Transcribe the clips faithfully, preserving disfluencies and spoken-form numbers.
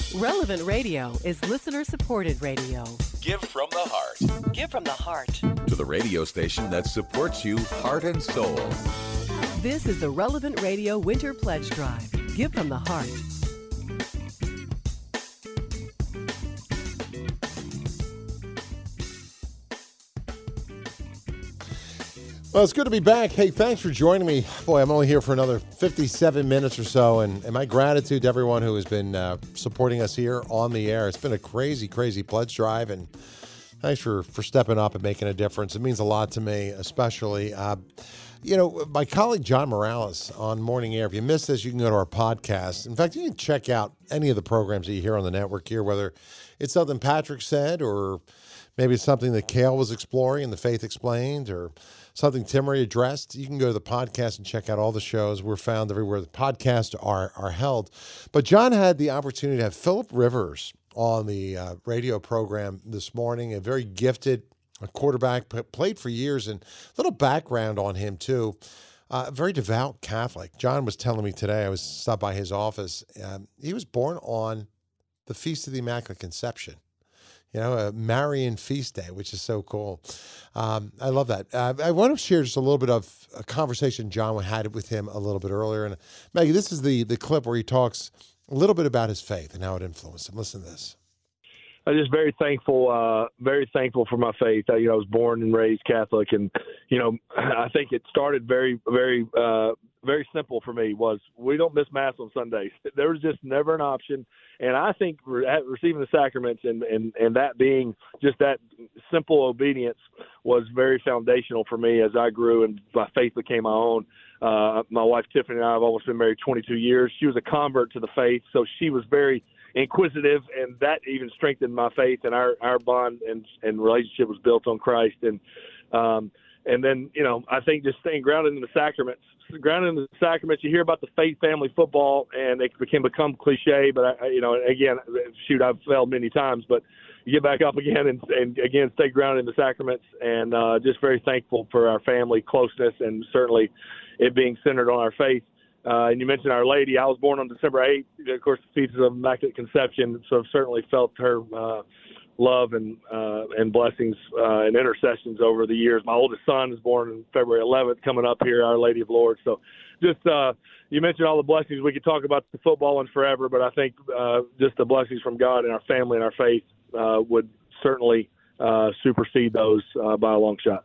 Relevant Radio is listener-supported radio. Give from the heart. Give from the heart. To the radio station that supports you heart and soul. This is the Relevant Radio Winter Pledge Drive. Give from the heart. Well, it's good to be back. Hey, thanks for joining me. Boy, I'm only here for another fifty-seven minutes or so, and, and my gratitude to everyone who has been uh, supporting us here on the air. It's been a crazy, crazy pledge drive, and thanks for, for stepping up and making a difference. It means a lot to me, especially. Uh, you know, my colleague John Morales on Morning Air, if you missed this, you can go to our podcast. In fact, you can check out any of the programs that you hear on the network here, whether it's something Patrick said or maybe it's something that Kale was exploring in the Faith Explained or something Timmery addressed. You can go to the podcast and check out all the shows. We're found everywhere the podcasts are are held. But John had the opportunity to have Philip Rivers on the uh, radio program this morning, a very gifted a quarterback, p- played for years, and a little background on him, too. Uh, very devout Catholic. John was telling me today, I was stopped by his office. Um, he was born on the Feast of the Immaculate Conception. You know, a Marian feast day, which is so cool. Um, I love that. Uh, I want to share just a little bit of a conversation John had with him a little bit earlier. And Maggie, this is the the clip where he talks a little bit about his faith and how it influenced him. Listen to this. I'm just very thankful, uh, very thankful for my faith. I, you know, I was born and raised Catholic, and you know, I think it started very, very, uh, very simple for me. Was we don't miss Mass on Sundays. There was just never an option, and I think re- receiving the sacraments and, and and that being just that simple obedience was very foundational for me as I grew and my faith became my own. Uh, my wife Tiffany and I have almost been married twenty-two years. She was a convert to the faith, so she was very inquisitive, and that even strengthened my faith, and our, our bond and, and relationship was built on Christ. And, um, and then, you know, I think just staying grounded in the sacraments, grounded in the sacraments, you hear about the faith family football and it can become cliche, but I, you know, again, shoot, I've failed many times, but you get back up again and, and again, stay grounded in the sacraments, and uh, just very thankful for our family closeness and certainly it being centered on our faith. Uh, and you mentioned Our Lady. I was born on December eighth, of course, the Feast of Immaculate Conception, so I've certainly felt her uh, love and uh, and blessings uh, and intercessions over the years. My oldest son is born on February eleventh, coming up here, Our Lady of Lourdes. So just uh, you mentioned all the blessings. We could talk about the football and forever, but I think uh, just the blessings from God and our family and our faith uh, would certainly uh, supersede those uh, by a long shot.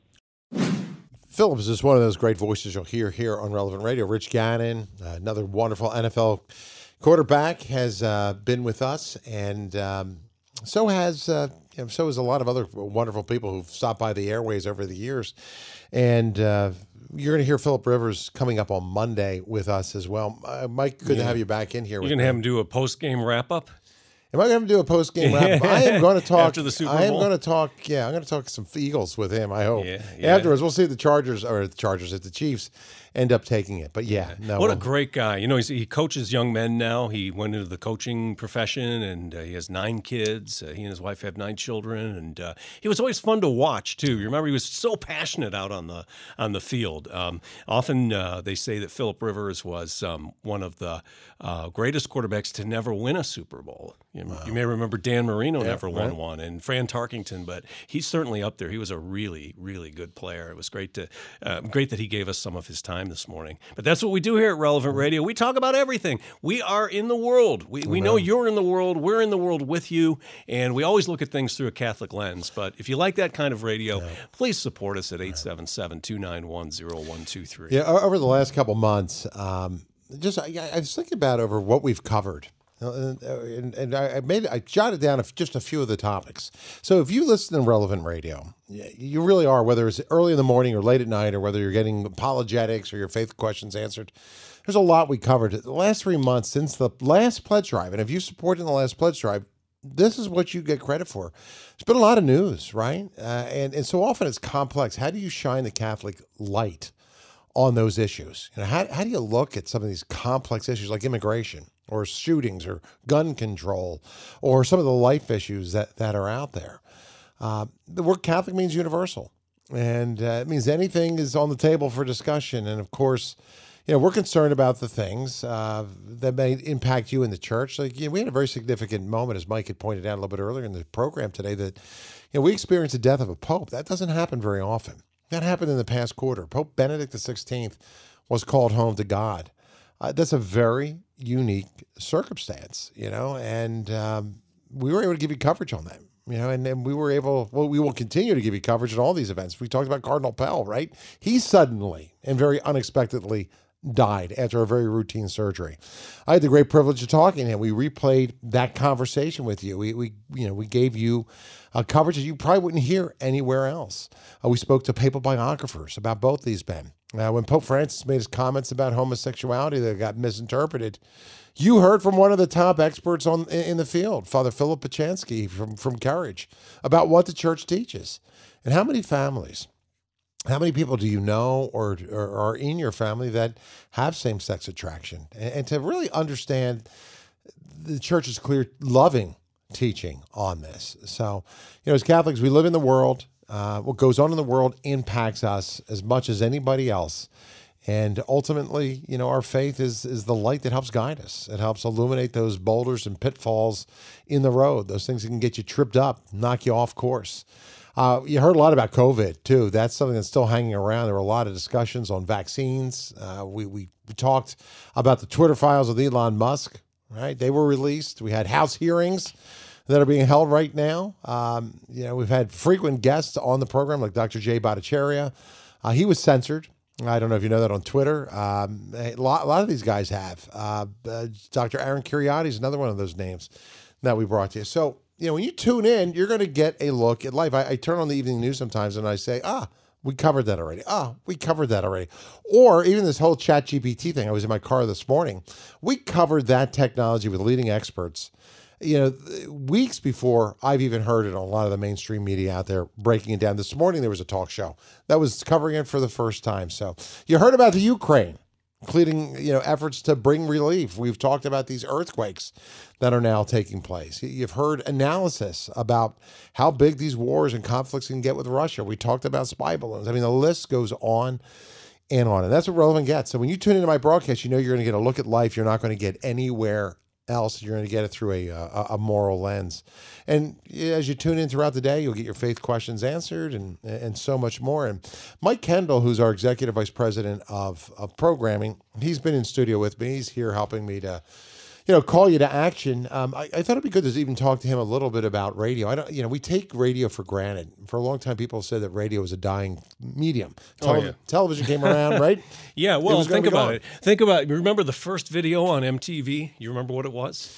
Phillips is just one of those great voices you'll hear here on Relevant Radio. Rich Gannon, uh, another wonderful N F L quarterback, has uh, been with us, and um, so has uh, you know, so has a lot of other wonderful people who've stopped by the airways over the years. And uh, you're going to hear Philip Rivers coming up on Monday with us as well. Uh, Mike, good yeah. to have you back in here. You're going to have him do a post-game wrap-up? Am I going to do a post-game wrap? I am going to talk. After the Super Bowl? I am going to talk, yeah, I'm going to talk some Eagles with him, I hope. Yeah, yeah. Afterwards, we'll see if the Chargers, or the Chargers, if the Chiefs end up taking it. But yeah, no. What a we'll, great guy. You know, he's, he coaches young men now. He went into the coaching profession, and uh, he has nine kids. Uh, he and his wife have nine children, and uh, he was always fun to watch, too. You remember, he was so passionate out on the on the field. Um, often uh, they say that Philip Rivers was um, one of the uh, greatest quarterbacks to never win a Super Bowl. You, wow. you may remember Dan Marino yeah, never won right. one, and Fran Tarkington, but he's certainly up there. He was a really, really good player. It was great to uh, great that he gave us some of his time this morning. But that's what we do here at Relevant Radio. We talk about everything. We are in the world. We we know you're in the world. We're in the world with you, and we always look at things through a Catholic lens. But if you like that kind of radio, yeah. please support us at eight seven seven, two nine one, zero one two three. Yeah, over the last couple months, um, just I, I was thinking about over what we've covered. And, and, and I made I jotted down just a few of the topics. So if you listen to Relevant Radio, you really are, whether it's early in the morning or late at night, or whether you're getting apologetics or your faith questions answered, there's a lot we covered. The last three months since the last pledge drive, and if you support in the last pledge drive, this is what you get credit for. There's been a lot of news, right? Uh, and, and so often it's complex. How do you shine the Catholic light on those issues? You know, how, how do you look at some of these complex issues like immigration or shootings or gun control or some of the life issues that, that are out there? Uh, the word Catholic means universal, and uh, it means anything is on the table for discussion. And of course, you know, we're concerned about the things uh, that may impact you in the church. Like, you know, we had a very significant moment, as Mike had pointed out a little bit earlier in the program today, that, you know, we experienced the death of a pope. That doesn't happen very often. That happened in the past quarter. Pope Benedict the sixteenth was called home to God. Uh, that's a very unique circumstance, you know, and um, we were able to give you coverage on that, you know, and, and we were able, well, we will continue to give you coverage on all these events. We talked about Cardinal Pell, right? He suddenly and very unexpectedly died after a very routine surgery. I had the great privilege of talking to him. We replayed that conversation with you. We, we you know, we gave you uh, coverage that you probably wouldn't hear anywhere else. Uh, we spoke to papal biographers about both these men. Uh, when Pope Francis made his comments about homosexuality that got misinterpreted, you heard from one of the top experts on in the field, Father Philip Pachansky from, from Courage, about what the church teaches. And how many families, how many people do you know or, or are in your family that have same-sex attraction? And, and to really understand the church's clear, loving teaching on this. So, you know, as Catholics, we live in the world. Uh, what goes on in the world impacts us as much as anybody else. And ultimately, you know, our faith is is the light that helps guide us. It helps illuminate those boulders and pitfalls in the road, those things that can get you tripped up, knock you off course. Uh, you heard a lot about COVID, too. That's something that's still hanging around. There were a lot of discussions on vaccines. Uh, we, we talked about the Twitter files of Elon Musk, right? They were released. We had House hearings that are being held right now. Um, you know, we've had frequent guests on the program, like Doctor Jay Bhattacharya. Uh, he was censored. I don't know if you know that on Twitter. Um, a, lot, a lot of these guys have. Uh, uh, Doctor Aaron Kheriaty is another one of those names that we brought to you. So, you know, when you tune in, you're going to get a look at life. I, I turn on the evening news sometimes and I say, ah, we covered that already. Ah, we covered that already. Or even this whole Chat G P T thing. I was in my car this morning. We covered that technology with leading experts, you know, weeks before I've even heard it on a lot of the mainstream media out there breaking it down. This morning, there was a talk show that was covering it for the first time. So you heard about the Ukraine, including, you know, efforts to bring relief. We've talked about these earthquakes that are now taking place. You've heard analysis about how big these wars and conflicts can get with Russia. We talked about spy balloons. I mean, the list goes on and on. And that's what Relevant gets. So when you tune into my broadcast, you know you're going to get a look at life you're not going to get anywhere else. You're going to get it through a, a a moral lens. And as you tune in throughout the day, you'll get your faith questions answered and and so much more. And Mike Kendall, who's our executive vice president of, of programming, he's been in studio with me. He's here helping me to, you know, call you to action. Um, I, I thought it'd be good to even talk to him a little bit about radio. I don't, you know, we take radio for granted. For a long time, people said that radio was a dying medium. Tele- oh, yeah. Television came around, right? Yeah, well, think about gone. it. Think about it. Remember the first video on M T V? You remember what it was?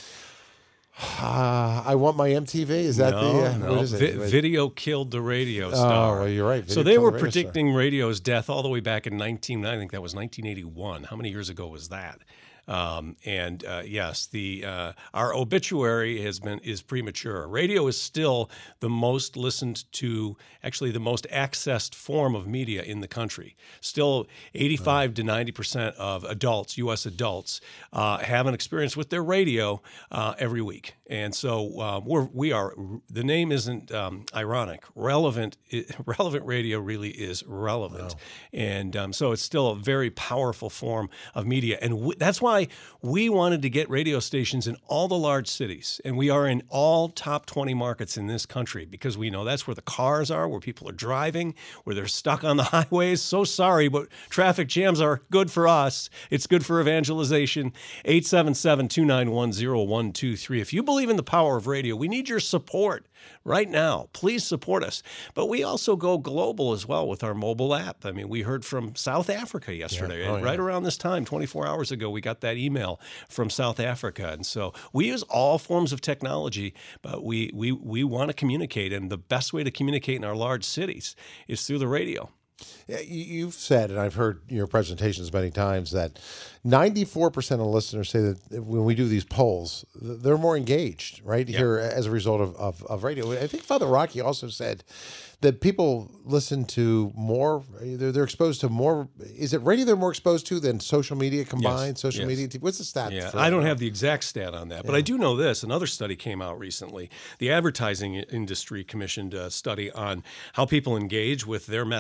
Uh, I want my M T V. Is that no, the uh, no. what is it? Vi- video killed the radio star. Oh, well, you're right. Video so they killed were the radio predicting radio's death all the way back in nineteen. I think that was nineteen eighty-one. How many years ago was that? Um, and uh, yes, the uh, our obituary has been is premature. Radio is still the most listened to, actually the most accessed form of media in the country. Still, eighty-five to ninety percent of adults, U S adults, uh, have an experience with their radio uh, every week. And so uh, we're we are. The name isn't um, ironic. Relevant, it, relevant radio really is relevant, wow. and um, so it's still a very powerful form of media, and w- that's why. We wanted to get radio stations in all the large cities, and we are in all top twenty markets in this country because we know that's where the cars are, where people are driving, where they're stuck on the highways. So sorry, but traffic jams are good for us. It's good for evangelization. eight seven seven, two nine one, zero one two three. If you believe in the power of radio, we need your support right now. Please support us. But we also go global as well with our mobile app. I mean, we heard from South Africa yesterday. Yeah. Oh, right yeah. around this time, twenty-four hours ago, we got that email from South Africa. And so we use all forms of technology, but we we we want to communicate. And the best way to communicate in our large cities is through the radio. Yeah, you've said, and I've heard your presentations many times, that ninety-four percent of listeners say that when we do these polls, they're more engaged, right, yeah. here as a result of, of, of radio. I think Father Rocky also said that people listen to more, they're, they're exposed to more, is it radio they're more exposed to than social media combined, yes. social yes. media? What's the stat? Yeah, for I don't that? have the exact stat on that, but yeah. I do know this. Another study came out recently. The advertising industry commissioned a study on how people engage with their messages.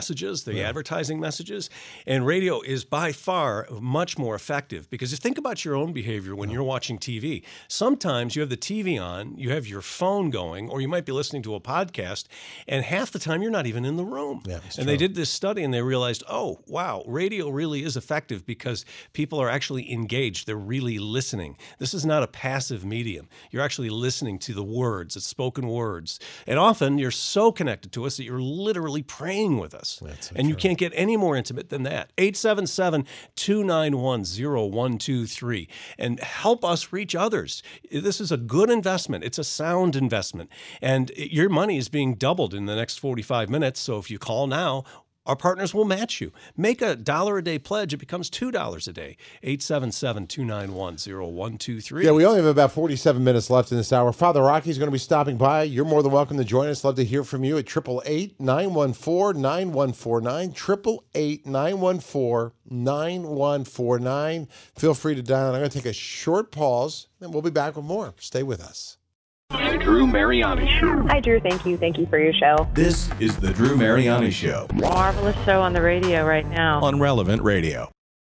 the yeah. advertising messages. And radio is by far much more effective because if think about your own behavior when yeah. you're watching T V. Sometimes you have the T V on, you have your phone going, or you might be listening to a podcast, and half the time you're not even in the room. Yeah, and true. They did this study and they realized, oh, wow, radio really is effective because people are actually engaged. They're really listening. This is not a passive medium. You're actually listening to the words, it's spoken words. And often you're so connected to us that you're literally praying with us. That's so and you true. can't get any more intimate than that. eight seven seven, two nine one, zero one two three. And help us reach others. This is a good investment. It's a sound investment. And your money is being doubled in the next forty-five minutes. So if you call now, our partners will match you. Make a dollar a day pledge. It becomes two dollars a day. eight seven seven, two nine one, zero one two three. Yeah, we only have about forty-seven minutes left in this hour. Father Rocky is going to be stopping by. You're more than welcome to join us. Love to hear from you at eight eight eight, nine one four, nine one four nine. eight eight eight, nine one four, nine one four nine. Feel free to dial in. I'm going to take a short pause, and we'll be back with more. Stay with us. The Drew Mariani Show. Hi, Drew. Thank you. Thank you for your show. This is the Drew Mariani Show Marvelous show on the radio right now. on Relevant Radio.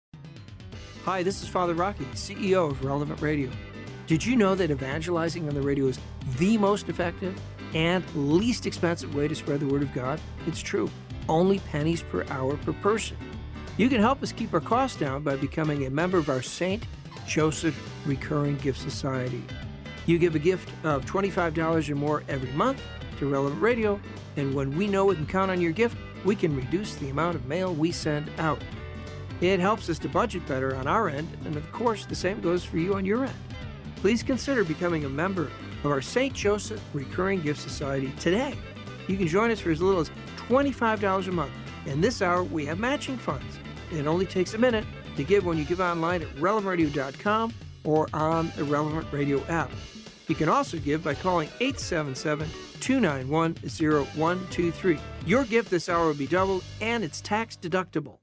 Hi, this is Father Rocky, C E O of Relevant Radio. Did you know that evangelizing on the radio is the most effective and least expensive way to spread the word of God? It's true. Only pennies per hour per person. You can help us keep our costs down by becoming a member of our Saint Joseph Recurring Gift Society. You give a gift of twenty-five dollars or more every month to Relevant Radio, and when we know we can count on your gift, we can reduce the amount of mail we send out. It helps us to budget better on our end, and of course, the same goes for you on your end. Please consider becoming a member of our Saint Joseph Recurring Gift Society today. You can join us for as little as twenty-five dollars a month, and this hour we have matching funds. It only takes a minute to give when you give online at relevant radio dot com or on the Relevant Radio app. You can also give by calling eight seven seven, two nine one, zero one two three. Your gift this hour will be doubled, and it's tax deductible.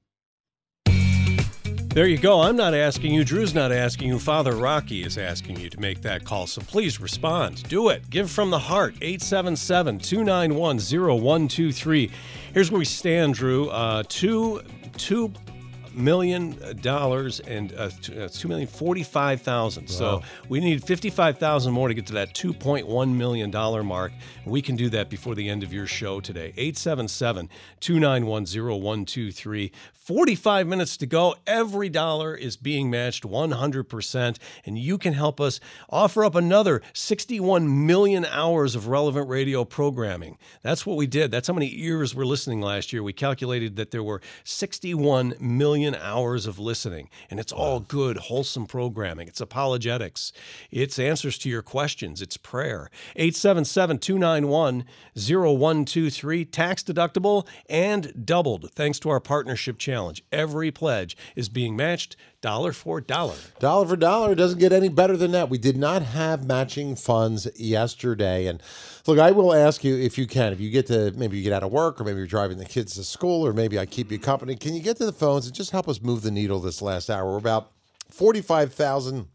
There you go. I'm not asking you. Drew's not asking you. Father Rocky is asking you to make that call. So please respond. Do it. Give from the heart. eight seven seven, two nine one, zero one two three. Here's where we stand, Drew. Uh, two, two million dollars and uh, two million forty-five thousand. Wow. So we need fifty-five thousand more to get to that two point one million dollar mark. We can do that before the end of your show today. eight seven seven, two nine one, zero one two three. forty-five minutes to go. Every dollar is being matched one hundred percent, and you can help us offer up another sixty-one million hours of Relevant Radio programming. That's what we did. That's how many ears were listening last year. We calculated that there were sixty-one million hours of listening, and it's all good, wholesome programming. It's apologetics. It's answers to your questions. It's prayer. eight seven seven, two nine one, zero one two three. Tax deductible and doubled thanks to our partnership challenge. Every pledge is being matched dollar for dollar. Dollar for dollar. It doesn't get any better than that. We did not have matching funds yesterday. And look, I will ask you if you can, if you get to, maybe you get out of work, or maybe you're driving the kids to school, or maybe I keep you company, can you get to the phones and just help us move the needle this last hour? We're about forty-five thousand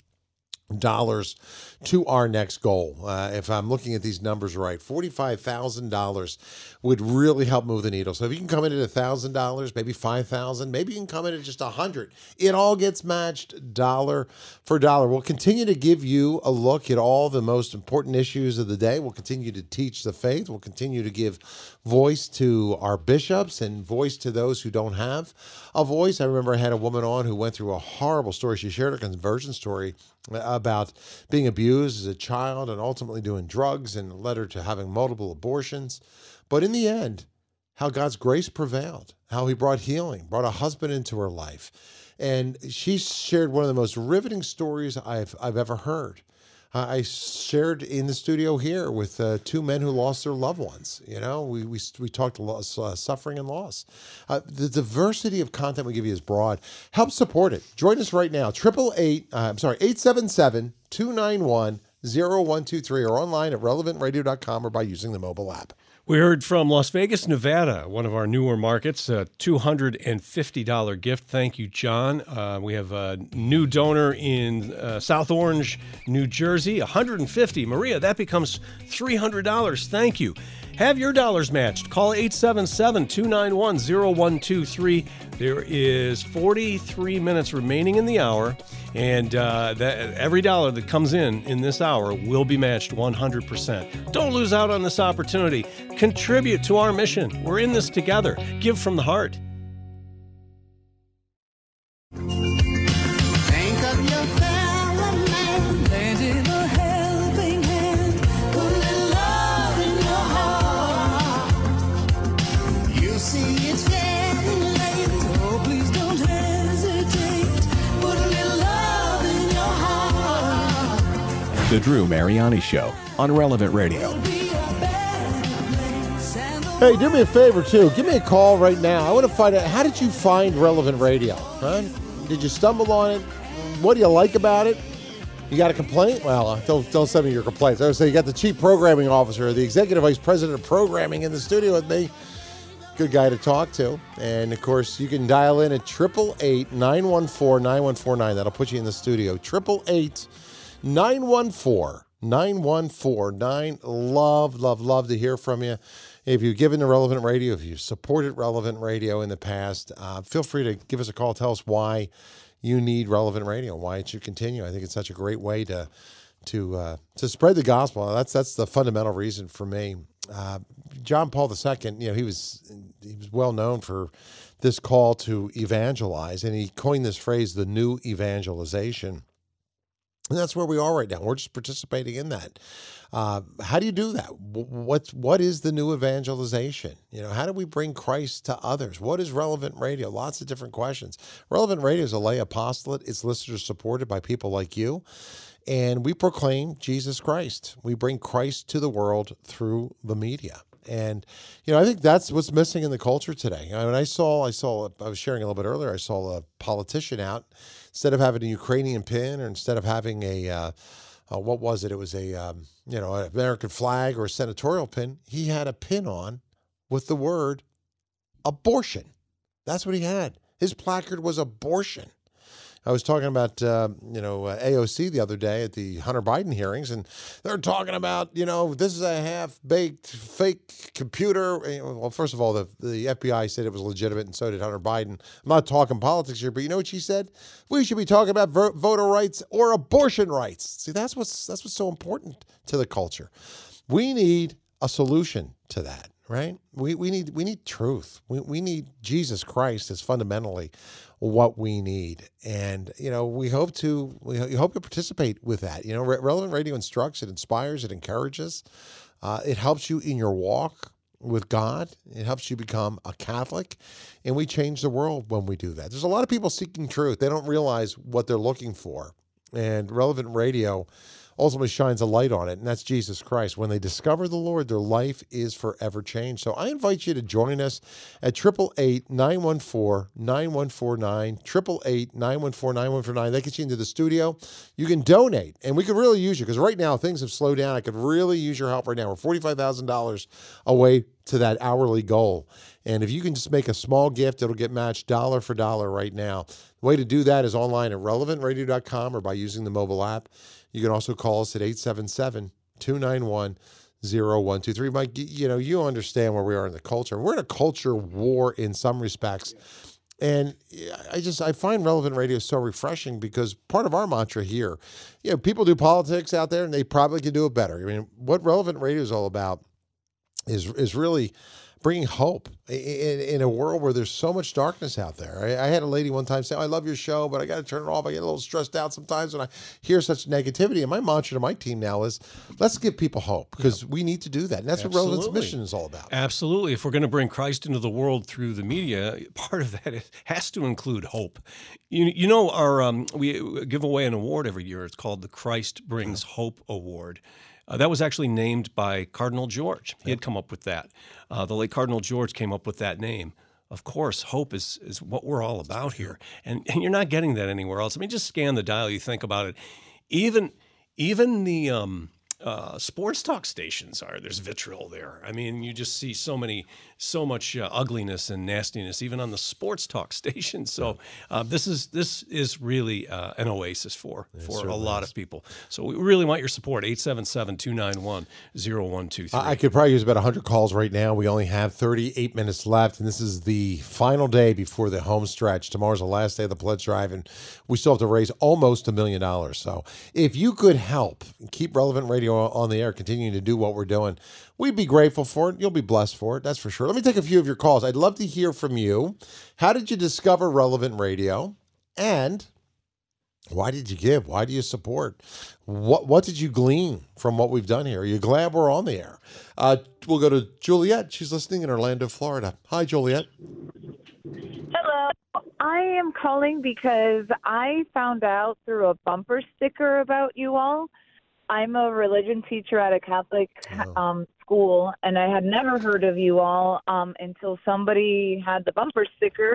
dollars to our next goal. Uh, if I'm looking at these numbers right, forty-five thousand dollars would really help move the needle. So if you can come in at one thousand dollars, maybe five thousand dollars, maybe you can come in at just one hundred dollars. It all gets matched dollar for dollar. We'll continue to give you a look at all the most important issues of the day. We'll continue to teach the faith. We'll continue to give voice to our bishops and voice to those who don't have a voice. I remember I had a woman on who went through a horrible story. She shared a conversion story about being abused as a child and ultimately doing drugs, and led her to having multiple abortions. But in the end, how God's grace prevailed, how he brought healing, brought a husband into her life. And she shared one of the most riveting stories I've I've ever heard. Uh, I shared in the studio here with uh, two men who lost their loved ones. You know, we we we talked loss, uh, suffering and loss. Uh, the diversity of content we give you is broad. Help support it. Join us right now. Triple eight. Uh, I'm sorry. Eight seven seven two nine one zero one two three or online at relevant radio dot com or by using the mobile app. We heard from Las Vegas, Nevada, one of our newer markets, a two hundred fifty dollars gift. Thank you, John. Uh, we have a new donor in uh, South Orange, New Jersey, one hundred fifty dollars. Maria, that becomes three hundred dollars. Thank you. Have your dollars matched. Call eight seven seven, two nine one, zero one two three. There is forty-three minutes remaining in the hour, and uh, that, every dollar that comes in in this hour will be matched one hundred percent. Don't lose out on this opportunity. Contribute to our mission. We're in this together. Give from the heart. Think of your fellow man, lend him a helping hand, put a little love in your heart. You see it's getting late, oh please don't hesitate, put a little love in your heart. The Drew Mariani Show on Relevant Radio. Hey, do me a favor, too. Give me a call right now. I want to find out, how did you find Relevant Radio? Huh? Did you stumble on it? What do you like about it? You got a complaint? Well, don't, don't send me your complaints. I would say you got the chief programming officer, the executive vice president of programming in the studio with me. Good guy to talk to. And, of course, you can dial in at eight eight eight, nine one four, nine one four nine. That'll put you in the studio. eight eight eight, nine one four, nine one four nine. Love, love, love to hear from you. If you've given to Relevant Radio, if you've supported Relevant Radio in the past, uh, feel free to give us a call. Tell us why you need Relevant Radio, why it should continue. I think it's such a great way to to uh, to spread the gospel. That's that's the fundamental reason for me. Uh, John Paul the Second, you know, he was he was well known for this call to evangelize, and he coined this phrase, the new evangelization. And that's where we are right now. We're just participating in that. Uh, how do you do that? What's, what is the new evangelization? You know, how do we bring Christ to others? What is Relevant Radio? Lots of different questions. Relevant Radio is a lay apostolate. Its listeners are supported by people like you. And we proclaim Jesus Christ. We bring Christ to the world through the media. And, you know, I think that's what's missing in the culture today. I mean, I saw, I saw, I was sharing a little bit earlier, I saw a politician out, instead of having a Ukrainian pin or instead of having a, uh, uh, what was it? It was a, um, you know, an American flag or a senatorial pin. He had a pin on with the word abortion. That's what he had. His placard was abortion. I was talking about, uh, you know, uh, A O C the other day at the Hunter Biden hearings, and they're talking about, you know, this is a half-baked fake computer. Well, first of all, the, the F B I said it was legitimate, and so did Hunter Biden. I'm not talking politics here, but you know what she said? We should be talking about vo- voter rights or abortion rights. See, that's what's that's what's so important to the culture. We need a solution to that, right? We we need we need truth. We we need Jesus Christ as fundamentally what we need. And, you know, we hope to, we hope to participate with that. You know, Re- Relevant Radio instructs, it inspires, it encourages. Uh, it helps you in your walk with God. It helps you become a Catholic. And we change the world when we do that. There's a lot of people seeking truth. They don't realize what they're looking for. And Relevant Radio ultimately shines a light on it, and that's Jesus Christ. When they discover the Lord, their life is forever changed. So I invite you to join us at eight eight eight, nine one four, nine one four nine, eight eight eight, nine one four, nine one four nine. That gets you into the studio. You can donate, and we could really use you, because right now things have slowed down. I could really use your help right now. We're forty-five thousand dollars away to that hourly goal. And if you can just make a small gift, it'll get matched dollar for dollar right now. The way to do that is online at relevant radio dot com or by using the mobile app. You can also call us at eight seven seven, two nine one, zero one two three. Mike, you know, you understand where we are in the culture. We're in a culture war in some respects. And I just, I find Relevant Radio so refreshing, because part of our mantra here, you know, people do politics out there and they probably could do it better. I mean, what Relevant Radio is all about is is really bringing hope in, in a world where there's so much darkness out there. I, I had a lady one time say, oh, I love your show, but I got to turn it off. I get a little stressed out sometimes when I hear such negativity. And my mantra to my team now is, let's give people hope, because yep. we need to do that. And that's Absolutely. What Relevant's mission is all about. Absolutely. If we're going to bring Christ into the world through the media, part of that has to include hope. You, you know, our um, we give away an award every year. It's called the Christ Brings Hope Award. Uh, that was actually named by Cardinal George. He had come up with that. Uh, the late Cardinal George came up with that name. Of course, hope is is what we're all about here. And, and you're not getting that anywhere else. I mean, just scan the dial. You think about it. Even even the um, uh, sports talk stations are. There's vitriol there. I mean, you just see so many, so much uh, ugliness and nastiness, even on the sports talk station. So uh, this is this is really uh, an oasis for It for a certainly lot is. of people. So we really want your support. eight seven seven, two nine one, zero one two three. I I could probably use about one hundred calls right now. We only have thirty-eight minutes left, and this is the final day before the home stretch. Tomorrow's the last day of the pledge drive, and we still have to raise almost a million dollars. So if you could help keep Relevant Radio on the air, continuing to do what we're doing, we'd be grateful for it. You'll be blessed for it, that's for sure. Let me take a few of your calls. I'd love to hear from you. How did you discover Relevant Radio? And why did you give? Why do you support? What What did you glean from what we've done here? Are you glad we're on the air? Uh, we'll go to Juliet. She's listening in Orlando, Florida. Hi, Juliet. Hello. I am calling because I found out through a bumper sticker about you all. I'm a religion teacher at a Catholic um, school, and I had never heard of you all um, until somebody had the bumper sticker.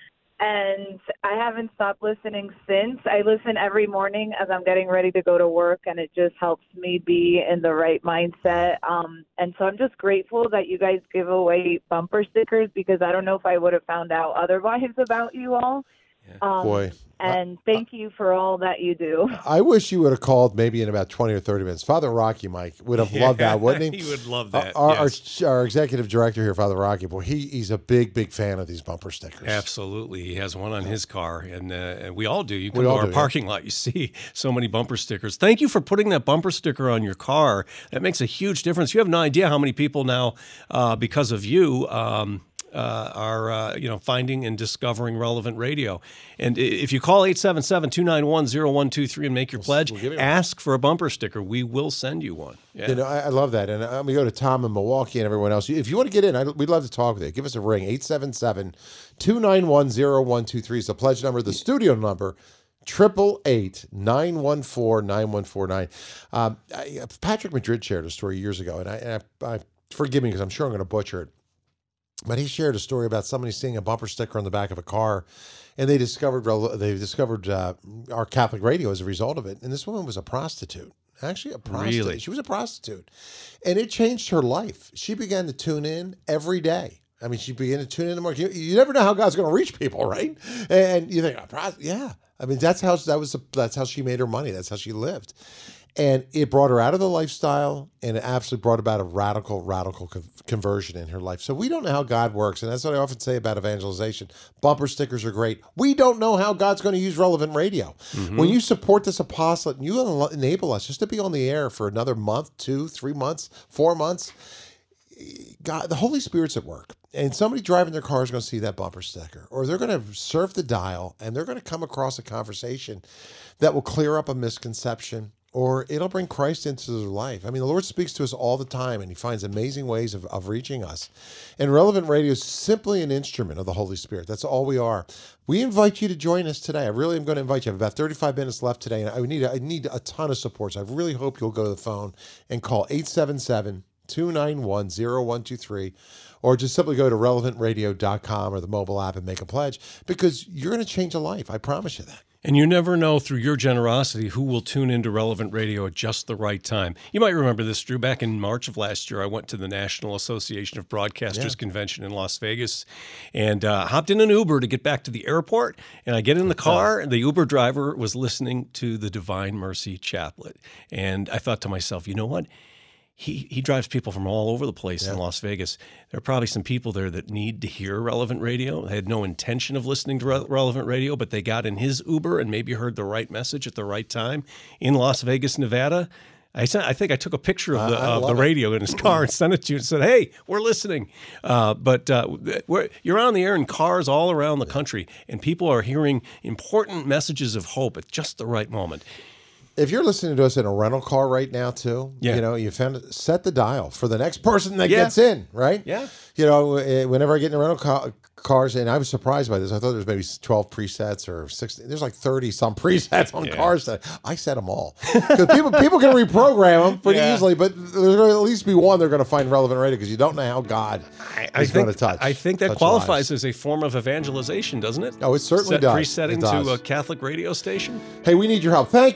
And I haven't stopped listening since. I listen every morning as I'm getting ready to go to work, and it just helps me be in the right mindset. Um, and so I'm just grateful that you guys give away bumper stickers, because I don't know if I would have found out otherwise about you all. Um, Boy. And thank you for all that you do. I wish you would have called maybe in about twenty or thirty minutes. Father Rocky, Mike, would have loved that, wouldn't he? He would love that, Our, yes. our, our executive director here, Father Rocky, boy, he, he's a big, big fan of these bumper stickers. Absolutely. He has one on his car, and, uh, and we all do. You We come to all our do, yeah. parking lot, you see so many bumper stickers. Thank you for putting that bumper sticker on your car. That makes a huge difference. You have no idea how many people now, uh, because of you, um, uh, are uh, you know finding and discovering Relevant Radio. And i- if you call eight seven seven, two nine one, zero one two three and make your pledge, we'll give you one. ask for a bumper sticker. We will send you one. Yeah. You know, I, I love that. And I'm going to go to Tom in Milwaukee and everyone else. If you want to get in, I, we'd love to talk with you. Give us a ring. eight seven seven, two nine one, zero one two three is the pledge number. The studio number, triple eight nine one four nine one four nine. Um, I- Patrick Madrid shared a story years ago, and I, and I, I forgive me because I'm sure I'm going to butcher it. But he shared a story about somebody seeing a bumper sticker on the back of a car, and they discovered rel- they discovered uh, our Catholic radio as a result of it. And this woman was a prostitute, actually a prostitute. Really? She was a prostitute, and it changed her life. She began to tune in every day. I mean, she began to tune in in the morning. You, you never know how God's going to reach people, right? And you think, "A prost- yeah. I mean, that's how that was. That's how she made her money. That's how she lived. And it brought her out of the lifestyle, and it absolutely brought about a radical, radical co- conversion in her life. So we don't know how God works, and that's what I often say about evangelization. Bumper stickers are great. We don't know how God's going to use Relevant Radio. When you support this apostolate, and you en- enable us just to be on the air for another month, two, three months, four months, God, the Holy Spirit's at work. And somebody driving their car is going to see that bumper sticker, or they're going to surf the dial, and they're going to come across a conversation that will clear up a misconception, or it'll bring Christ into their life. I mean, the Lord speaks to us all the time, and he finds amazing ways of, of reaching us. And Relevant Radio is simply an instrument of the Holy Spirit. That's all we are. We invite you to join us today. I really am going to invite you. I have about thirty-five minutes left today, and I need, I need a ton of support. So I really hope you'll go to the phone and call eight seven seven, two nine one, zero one two three, or just simply go to relevant radio dot com or the mobile app and make a pledge, because you're going to change a life. I promise you that. And you never know through your generosity who will tune into Relevant Radio at just the right time. You might remember this, Drew. Back in March of last year, I went to the National Association of Broadcasters Yeah. Convention in Las Vegas and uh, hopped in an Uber to get back to the airport. And I get in the car, and the Uber driver was listening to the Divine Mercy Chaplet. And I thought to myself, you know what? He he drives people from all over the place in Las Vegas. There are probably some people there that need to hear Relevant Radio. They had no intention of listening to Re- Relevant Radio, but they got in his Uber and maybe heard the right message at the right time in Las Vegas, Nevada. I sent, I think I took a picture of the, I- I of the love it. radio in his car and sent it to you and said, hey, we're listening. Uh, but uh, we're, you're on the air in cars all around the country, and people are hearing important messages of hope at just the right moment. If you're listening to us in a rental car right now, too, Yeah. you know, you found it, set the dial for the next person that Yeah. gets in, right? Yeah. You know, eh, whenever I get in rental ca- cars, and I was surprised by this. I thought there was maybe twelve presets or sixteen. There's like thirty some presets on Yeah. cars that I set them all. Because people people can reprogram them pretty Yeah. easily, but there's going to at least be one they're going to find Relevant Radio, because you don't know how God I, I is going think to touch. I think that touch qualifies lives. as a form of evangelization, doesn't it? Oh, it certainly Set, does. Presetting It does. to a Catholic radio station. Hey, we need your help. Thank you. I call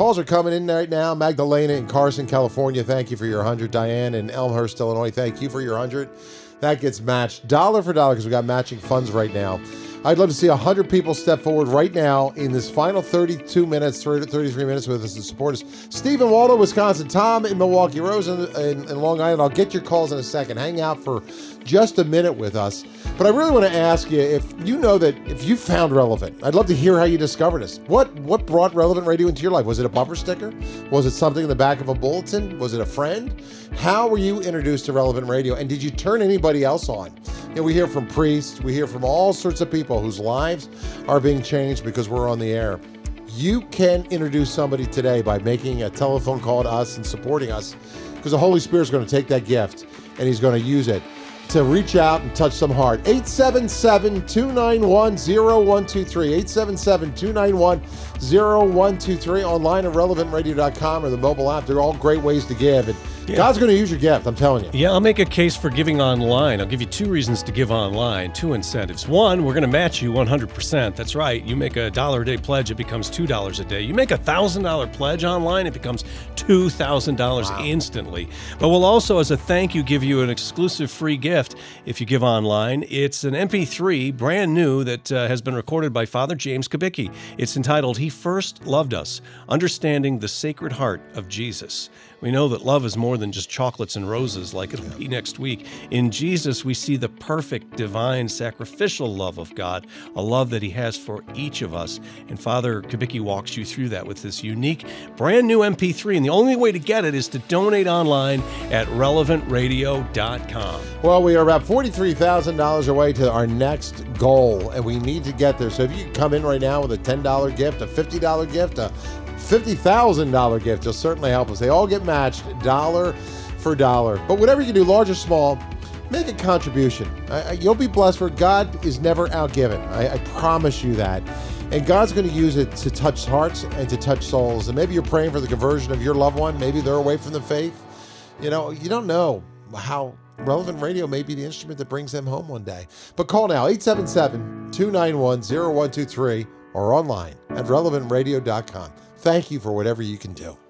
calls are coming in right now. Magdalena in Carson, California, thank you for your one hundred. Diane in Elmhurst, Illinois, thank you for your one hundred. That gets matched dollar for dollar because we got matching funds right now. I'd love to see one hundred people step forward right now in this final thirty-two minutes, thirty-three minutes with us and support us. Steve in Waldo, Wisconsin. Tom in Milwaukee. Rose in, in, in Long Island. I'll get your calls in a second. Hang out for just a minute with us. But I really want to ask you if you know that if you found Relevant, I'd love to hear how you discovered us. What what brought Relevant Radio into your life? Was it a bumper sticker? Was it something in the back of a bulletin? Was it a friend? How were you introduced to Relevant Radio? And did you turn anybody else on? You know, we hear from priests. We hear from all sorts of people whose lives are being changed because we're on the air. You can introduce somebody today by making a telephone call to us and supporting us because the Holy Spirit's going to take that gift and he's going to use it to reach out and touch some heart. eight seven seven, two nine one, zero one two three. eight seven seven, two nine one, zero one two three. Online at relevant radio dot com or the mobile app. They're all great ways to give. And Yeah. God's going to use your gift, I'm telling you. Yeah, I'll make a case for giving online. I'll give you two reasons to give online, two incentives. One, we're going to match you one hundred percent. That's right. You make a dollar a day pledge, it becomes two dollars a day. You make a one thousand dollars pledge online, it becomes two thousand dollars wow. instantly. But we'll also, as a thank you, give you an exclusive free gift if you give online. It's an M P three, brand new, that uh, has been recorded by Father James Kubicki. It's entitled, He First Loved Us, Understanding the Sacred Heart of Jesus. We know that love is more than just chocolates and roses like it'll be next week. In Jesus, we see the perfect, divine, sacrificial love of God, a love that he has for each of us. And Father Kubicki walks you through that with this unique, brand new M P three. And the only way to get it is to donate online at relevant radio dot com. Well, we are about forty-three thousand dollars away to our next goal, and we need to get there. So if you can come in right now with a ten dollars gift, a fifty dollars gift, a fifty thousand dollars gift, you'll certainly help us. They all get matched dollar for dollar. But whatever you do, large or small, make a contribution. I, I, you'll be blessed, for God is never outgiven. I, I promise you that. And God's going to use it to touch hearts and to touch souls. And maybe you're praying for the conversion of your loved one. Maybe they're away from the faith. You know, you don't know how Relevant Radio may be the instrument that brings them home one day. But call now, eight seven seven, two nine one, zero one two three, or online at relevant radio dot com. Thank you for whatever you can do.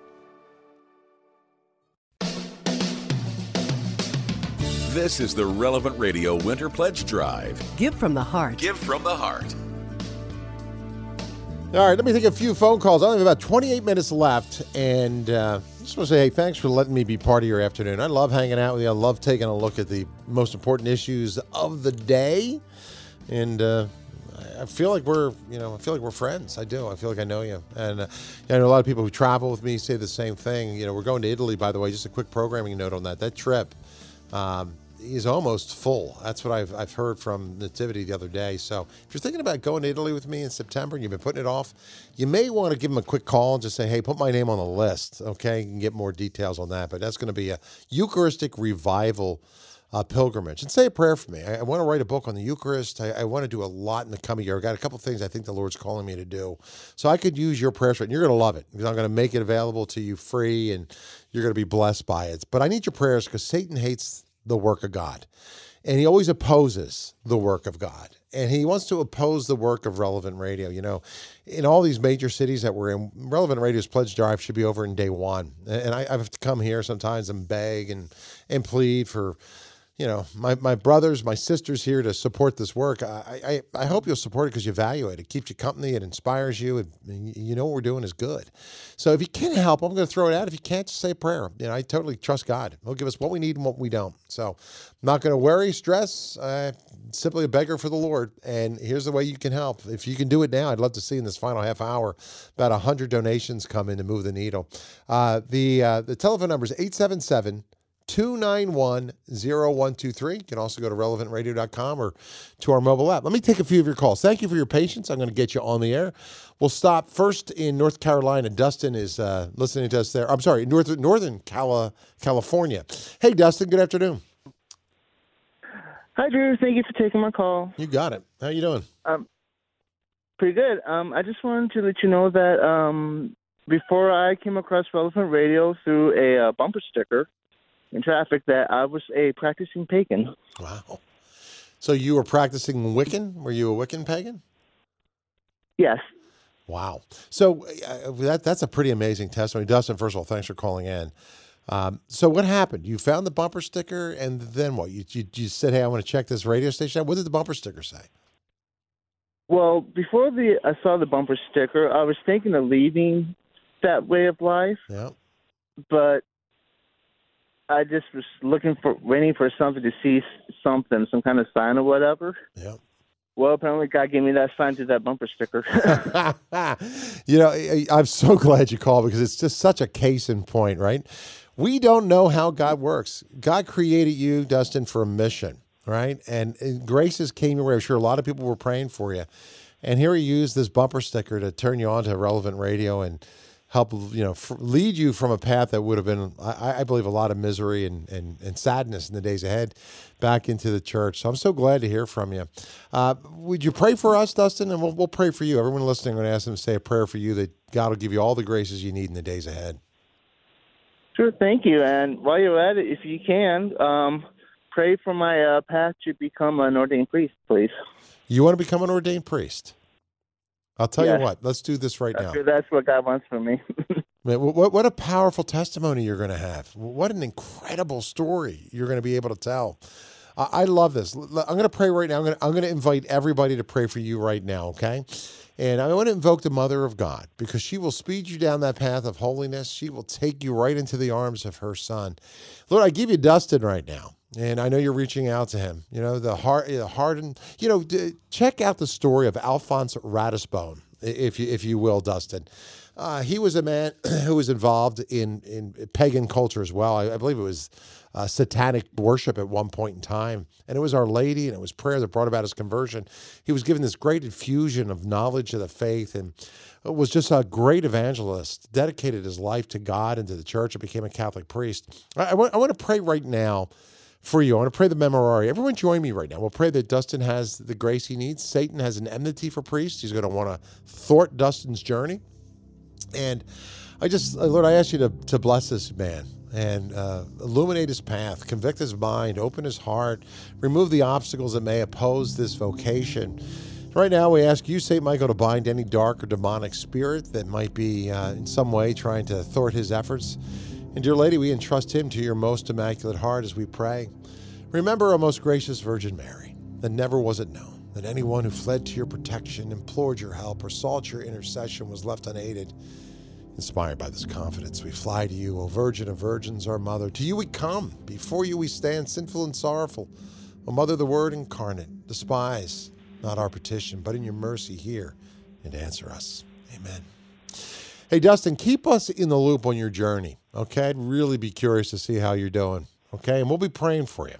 This is the Relevant Radio Winter Pledge Drive. Give from the heart. Give from the heart. All right, let me take a few phone calls. I only have about twenty-eight minutes left, and uh, I just want to say, hey, thanks for letting me be part of your afternoon. I love hanging out with you. I love taking a look at the most important issues of the day, and uh, I feel like we're, you know, I feel like we're friends. I do. I feel like I know you, and uh, I know a lot of people who travel with me say the same thing. You know, we're going to Italy, by the way. Just a quick programming note on that. That trip um, is almost full. That's what I've I've heard from Nativity the other day. So if you're thinking about going to Italy with me in September and you've been putting it off, you may want to give them a quick call and just say, hey, put my name on the list. Okay, you can get more details on that. But that's going to be a Eucharistic revival Uh, pilgrimage. And say a prayer for me. I, I want to write a book on the Eucharist. I, I want to do a lot in the coming year. I've got a couple things I think the Lord's calling me to do. So I could use your prayers, and you're going to love it because I'm going to make it available to you free, and you're going to be blessed by it. But I need your prayers because Satan hates the work of God, and he always opposes the work of God. And he wants to oppose the work of Relevant Radio. You know, in all these major cities that we're in, Relevant Radio's pledge drive should be over in day one. And I, I have to come here sometimes and beg and, and plead for, you know, my, my brothers, my sisters here to support this work. I I, I hope you'll support it because you value it. It keeps you company. It inspires you. And you know what we're doing is good. So if you can help, I'm going to throw it out. If you can't, just say a prayer. You know, I totally trust God. He'll give us what we need and what we don't. So I'm not going to worry, stress. I'm simply a beggar for the Lord. And here's the way you can help. If you can do it now, I'd love to see in this final half hour about one hundred donations come in to move the needle. Uh, the, uh, the telephone number is eight seven seven, two nine one, zero one two three. You can also go to relevant radio dot com or to our mobile app. Let me take a few of your calls. Thank you for your patience. I'm going to get you on the air. We'll stop first in North Carolina. Dustin is uh, listening to us there. I'm sorry, North, Northern Cali- California. Hey, Dustin, good afternoon. Hi, Drew. Thank you for taking my call. You got it. How you doing? Um, pretty good. Um, I just wanted to let you know that um, before I came across Relevant Radio through a uh, bumper sticker in traffic, that I was a practicing pagan. Wow. So you were practicing Wiccan? Were you a Wiccan pagan? Yes. Wow. So uh, that that's a pretty amazing testimony. Dustin, first of all, thanks for calling in. Um, so what happened? You found the bumper sticker, and then what? You, you, you said, hey, I want to check this radio station out. What did the bumper sticker say? Well, before the I saw the bumper sticker, I was thinking of leaving that way of life. Yeah. But I just was looking for, waiting for something to see something, some kind of sign or whatever. Yeah. Well, apparently God gave me that sign through that bumper sticker. You know, I- I'm so glad you called because it's just such a case in point, right? We don't know how God works. God created you, Dustin, for a mission, right? And, and graces came your way. I'm sure a lot of people were praying for you. And here he used this bumper sticker to turn you on to Relevant Radio and help, you know, f- lead you from a path that would have been, I, I believe, a lot of misery and, and, and sadness in the days ahead back into the church. So I'm so glad to hear from you. Uh, would you pray for us, Dustin? And we'll, we'll pray for you. Everyone listening, I'm going to ask them to say a prayer for you that God will give you all the graces you need in the days ahead. Sure, thank you. And while you're at it, if you can, um, pray for my uh, path to become an ordained priest, please. You want to become an ordained priest? I'll tell Yes. you what. Let's do this right I'm now. sure that's what God wants from me. Man, what, what a powerful testimony you're going to have. What an incredible story you're going to be able to tell. I, I love this. L- I'm going to pray right now. I'm going to, I'm going to invite everybody to pray for you right now, okay? And I want to invoke the Mother of God because she will speed you down that path of holiness. She will take you right into the arms of her Son. Lord, I give you Dustin right now. And I know you're reaching out to him. You know, the heart, the hardened, you know, d- check out the story of Alphonse Ratisbonne, if you, if you will, Dustin. Uh, he was a man who was involved in, in pagan culture as well. I, I believe it was uh, satanic worship at one point in time. And it was Our Lady and it was prayer that brought about his conversion. He was given this great infusion of knowledge of the faith and was just a great evangelist, dedicated his life to God and to the church and became a Catholic priest. I, I, want, I want to pray right now for you. I want to pray the Memorare. Everyone join me right now. We'll pray that Dustin has the grace he needs. Satan has an enmity for priests. He's going to want to thwart Dustin's journey. And I just, Lord, I ask you to, to bless this man and uh, illuminate his path, convict his mind, open his heart, remove the obstacles that may oppose this vocation. Right now, we ask you, Saint Michael, to bind any dark or demonic spirit that might be uh, in some way trying to thwart his efforts. And dear Lady, we entrust him to your most immaculate heart as we pray. Remember, O most gracious Virgin Mary, that never was it known that anyone who fled to your protection, implored your help, or sought your intercession was left unaided. Inspired by this confidence, we fly to you, O Virgin of Virgins, our Mother. To you we come. Before you we stand, sinful and sorrowful. O Mother, the Word incarnate, despise not our petition, but in your mercy hear and answer us. Amen. Hey, Dustin, keep us in the loop on your journey, okay? I'd really be curious to see how you're doing, okay? And we'll be praying for you.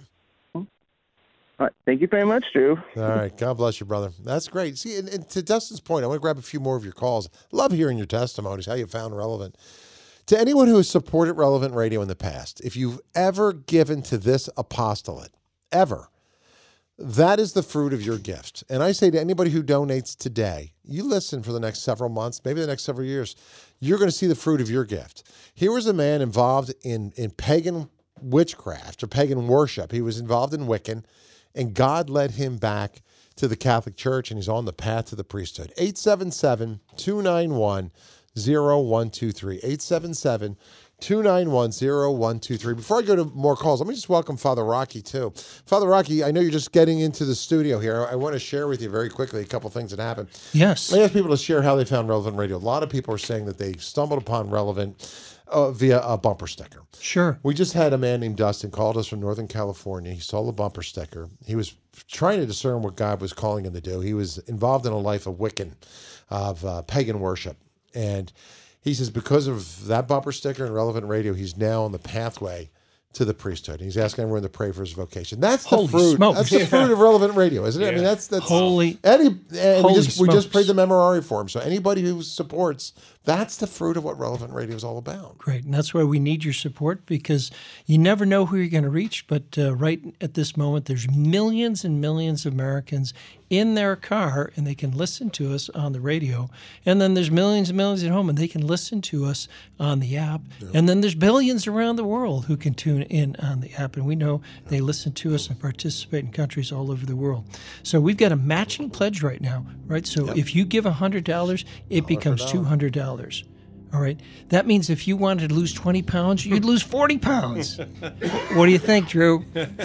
All right. Thank you very much, Drew. All right. God bless you, brother. That's great. See, and, and to Dustin's point, I want to grab a few more of your calls. Love hearing your testimonies, how you found Relevant. To anyone who has supported Relevant Radio in the past, if you've ever given to this apostolate, ever, that is the fruit of your gift. And I say to anybody who donates today, you listen for the next several months, maybe the next several years, you're going to see the fruit of your gift. Here was a man involved in, in pagan witchcraft or pagan worship. He was involved in Wiccan, and God led him back to the Catholic Church, and he's on the path to the priesthood. eight seven seven, two nine one, zero one two three. eight seven seven, two nine one, zero one two three. Before I go to more calls, let me just welcome Father Rocky, too. Father Rocky, I know you're just getting into the studio here. I want to share with you very quickly a couple things that happened. Yes. I ask people to share how they found Relevant Radio. A lot of people are saying that they stumbled upon Relevant uh, via a bumper sticker. Sure. We just had a man named Dustin called us from Northern California. He saw the bumper sticker. He was trying to discern what God was calling him to do. He was involved in a life of Wiccan, of uh, pagan worship. And he says because of that bumper sticker and Relevant Radio, he's now on the pathway to the priesthood. And he's asking everyone to pray for his vocation. That's the Holy fruit. smokes. That's the Yeah. fruit of Relevant Radio, isn't it? I Yeah. mean, that's that's Holy- Any, and we holy just we just smokes. prayed the Memorare for him. So anybody who supports, that's the fruit of what Relevant Radio is all about. Great. And that's why we need your support, because you never know who you're going to reach. But uh, right at this moment, there's millions and millions of Americans in their car, and they can listen to us on the radio. And then there's millions and millions at home, and they can listen to us on the app. And then there's billions around the world who can tune tune in on the app, and we know they listen to us and participate in countries all over the world. So we've got a matching pledge right now, right? So Yep. if you give one hundred dollars, it becomes two hundred dollars. All right. That means if you wanted to lose twenty pounds, you'd lose forty pounds. What do you think, Drew?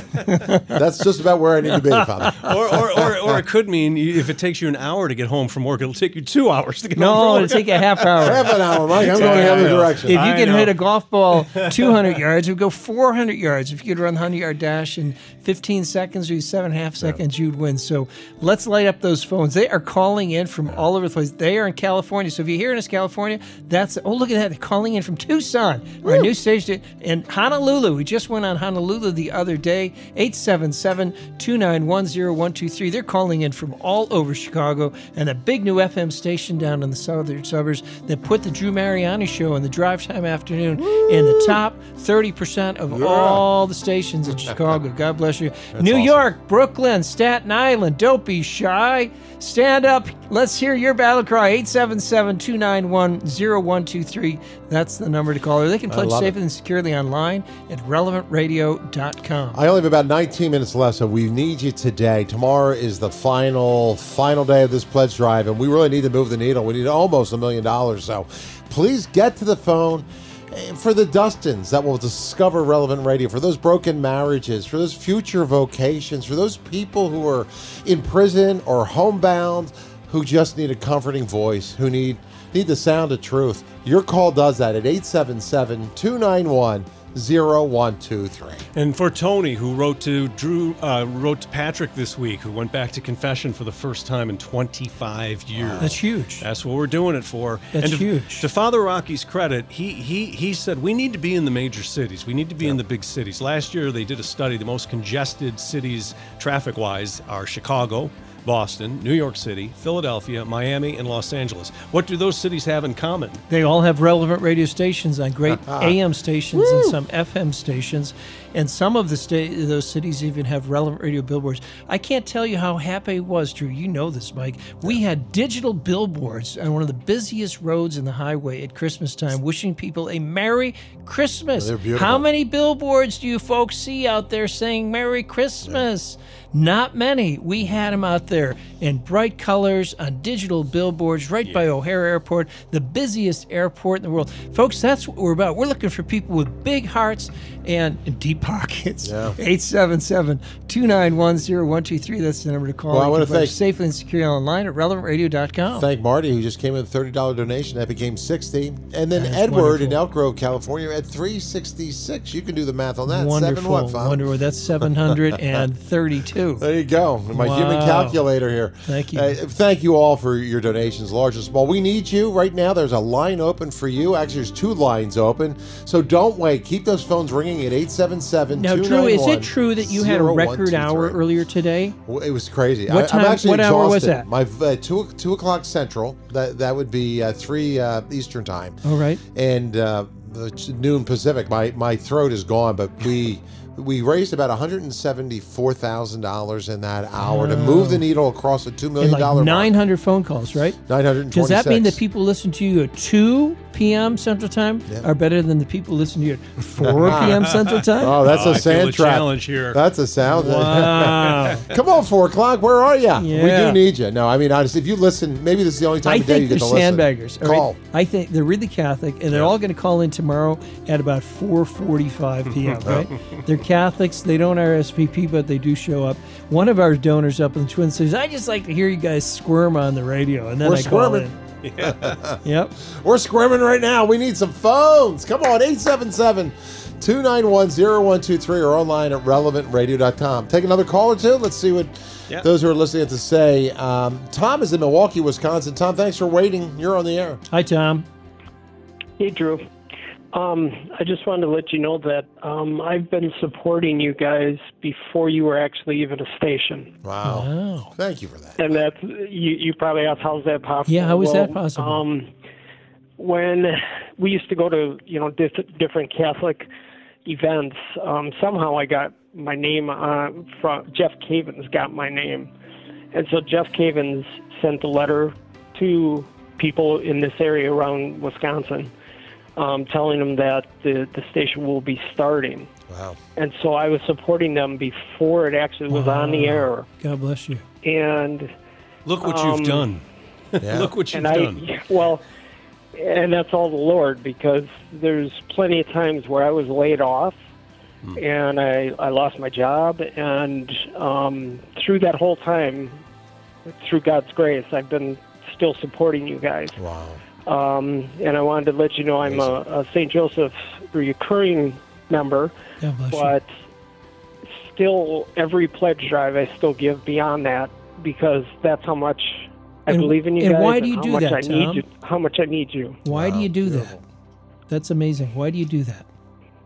That's just about where I need to be, Father. or, or, or, or it could mean you- if it takes you an hour to get home from work, it'll take you two hours to get home No, from it'll work. take you a half hour. Half an hour, Mike. I'm going the other direction. If you I can know. hit a golf ball two hundred yards, it would go four hundred yards. If you could run the one hundred-yard dash in fifteen seconds or seven and a half seconds, you'd win. So let's light up those phones. They are calling in from all over the place. They are in California. So if you're here in California, that's, oh, look at that. They're calling in from Tucson, our new station, and Honolulu. We just went on Honolulu the other day, eight seven seven, two nine one, zero one two three. They're calling in from all over Chicago, and a big new F M station down in the southern suburbs that put the Drew Mariani Show in the drive time afternoon in the top thirty percent of Yeah. all the stations in Chicago. God bless you. New awesome. York, Brooklyn, Staten Island, don't be shy. Stand up. Let's hear your battle cry. eight seven seven, two nine one, zero one two three. That's the number to call. Or they can I pledge love safely it. and securely online at relevant radio dot com. I only have about nineteen minutes left, so we need you today. Tomorrow is the final, final day of this pledge drive, and we really need to move the needle. We need almost a million dollars. So please get to the phone. For the Dustins that will discover Relevant Radio, for those broken marriages, for those future vocations, for those people who are in prison or homebound, who just need a comforting voice, who need need the sound of truth. Your call does that at eight seven seven, two nine one, zero one two three. And for Tony, who wrote to Drew, uh, wrote to Patrick this week, who went back to confession for the first time in twenty-five years. That's huge. That's what we're doing it for. That's and to, huge. To Father Rocky's credit, he he he said we need to be in the major cities. We need to be in the big cities. Last year they did a study. The most congested cities traffic-wise are Chicago, Boston, New York City, Philadelphia, Miami, and Los Angeles. What do those cities have in common? They all have relevant radio stations on great A M stations and some F M stations. And some of the sta- those cities even have relevant radio billboards. I can't tell you how happy I was, Drew. You know this, Mike. We had digital billboards on one of the busiest roads in the highway at Christmas time, wishing people a Merry Christmas. They're beautiful. How many billboards do you folks see out there saying Merry Christmas? Not many. We had them out there in bright colors on digital billboards right by O'Hare Airport, the busiest airport in the world. Folks, that's what we're about. We're looking for people with big hearts and deep pockets. Yeah. eight seven seven, two nine one, zero one two three. That's the number to call. Well, I You wanna can pledge thank- safely and securely online at relevant radio dot com. Thank Marty, who just came with a thirty dollars donation. That became sixty. And then That is Edward wonderful. in Elk Grove, California at three sixty-six. You can do the math on that. Wonderful. Seven what, Father? Wonderful. That's seven hundred thirty-two. There you go. My human Wow. calculator here. Thank you. Uh, thank you all for your donations, large and small. We need you right now. There's a line open for you. Actually, there's two lines open. So don't wait. Keep those phones ringing at eight seven seven, Now, two nine Drew, one, is it true that you had a record hour earlier today? Well, it was crazy. What I, time- I'm actually what hour was exhausted. that? My uh, two two o'clock Central. That that would be uh, three uh, Eastern time. All right. And uh, it's noon Pacific. My my throat is gone, but we. We raised about one hundred seventy-four thousand dollars in that hour to move the needle across a two And million dollars like mark. nine hundred phone calls, right? nine hundred twenty-six. Does that mean that people listen to you at two p.m. Central Time are better than the people listen to you at four p.m. Central Time? Oh, that's Oh, a I feel sand the trap. challenge here. That's a sound. Wow. Come on, four o'clock. Where are you? We Yeah. do need you. No, I mean, honestly, if you listen, maybe this is the only time I of day you think get they're to listen. sandbaggers. all right? Call. I think they're really Catholic, and they're all going to call in tomorrow at about four forty-five p.m., right? They're Catholics. They don't R S V P, but they do show up. One of our donors up in the Twin Cities, I just like to hear you guys squirm on the radio, and then We're I call squirming. in. Yep. We're squirming right now. We need some phones. Come on, eight seven seven, two nine one, zero one two three or online at relevant radio dot com. Take another call or two. Let's see what Yeah. those who are listening have to say. Um, Tom is in Milwaukee, Wisconsin. Tom, thanks for waiting. You're on the air. Hi, Tom. Hey, Drew. Um, I just wanted to let you know that um, I've been supporting you guys before you were actually even a station. Wow. Wow. Thank you for that. And that's, you, you probably asked, how's that possible? Yeah, how is Well, that possible? Um, when we used to go to, you know, diff- different Catholic events, um, somehow I got my name uh, from, Jeff Cavins got my name. And so Jeff Cavins sent a letter to people in this area around Wisconsin um, telling them that the, the station will be starting. Wow. And so I was supporting them before it actually was Wow. on the air. God bless you. And look what um, you've done. Yeah. Look what you've and done. I, well, and that's all the Lord, because there's plenty of times where I was laid off Hmm. and I, I lost my job. And um, through that whole time, through God's grace, I've been still supporting you guys. Wow. Um, and I wanted to let you know I'm a, a Saint Joseph recurring member, God bless you. but still every pledge drive I still give beyond that, because that's how much I And- believe in you and guys. why do you how do much that, I need Tom? you, how much I need you. Why do Wow, you do beautiful. that? That's amazing. Why do you do that?